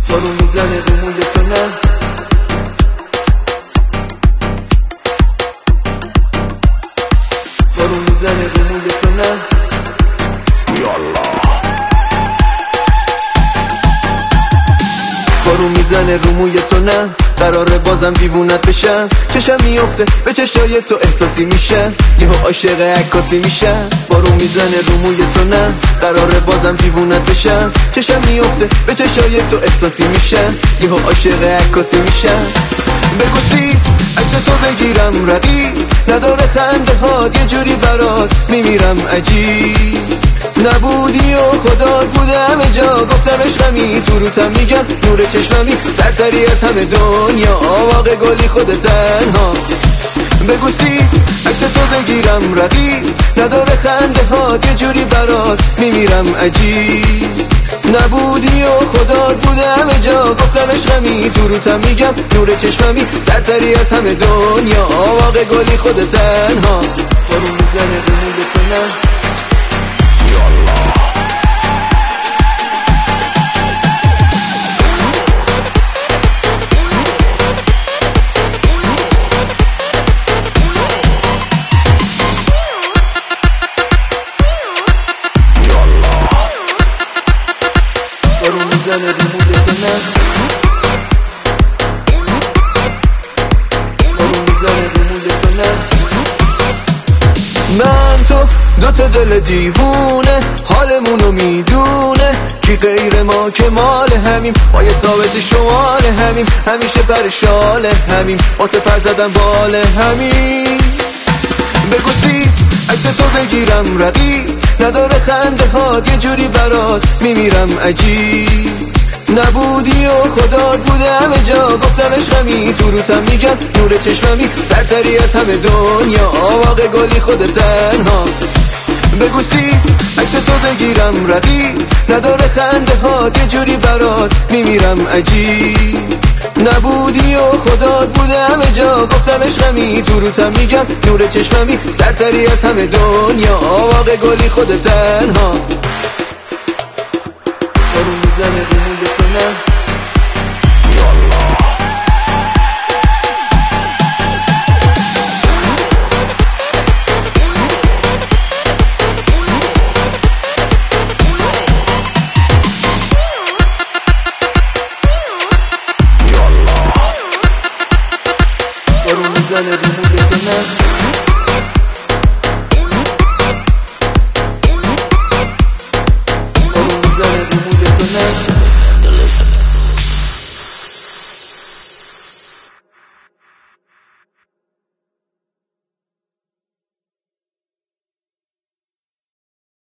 بارون میزنه رو موی تو نه بارون میزنه رو موی تو نه بارون میزنه رو موی تو نه قراره بازم دیوونت بشم چشم میفته به چشای تو احساسی میشه یهو عاشق عکاسی میشه بارون میزنه رو موی تو نه قراره بازم دیوونت بشم چشم میفته به چشای تو احساسی میشه یهو عاشق عکاسی میشه بگو سی عکس تو بگیرم رقیب نداره خنده هات یه جوری برات میمیرم عجیب نبودی و خدا بوده همه جا گفتم عشقمی تو روتم میگم نور چشممی سرتری از همه دنیا واقع گلی خود تنها بگو سی عکس تو بگیرم رقیب نداره خنده هات یه جوری برات میمیرم عجیب نبودی و خدا بوده همه جا گفتم عشقمی تو روتم میگم نور چشممی سرتری از همه دنیا واقع گلی خود تنها بارون میزنه رو موی تو نه بارون میزنه رو موی تو نه بارون میزنه رو موی تو نه من تو دوتا دل دیوونه حالمونو میدونه کی غیر ما که مال همیم با یه ثابت شمال همیم همیشه پرشال همیم واسه پر زدن بال همیم بگو سی عکس تو بگیرم رقیب نداره خنده هات یه جوری برات میمیرم عجیب نبودی و خدا بوده همه جا گفتم عشقمی تو روتم میگم نور چشممی سرتری از همه دنیا واقع گلی خود تنها بگو سی عکس تو بگیرم رقیب نداره خنده هات یه جوری برات میمیرم عجیب نبودی و خدا بوده همه جا گفتم عشقمی تو روتم میگم نور چشممی سرتری از همه دنیا واقع گلی خود تنها بارون میزنه رو موی تو نه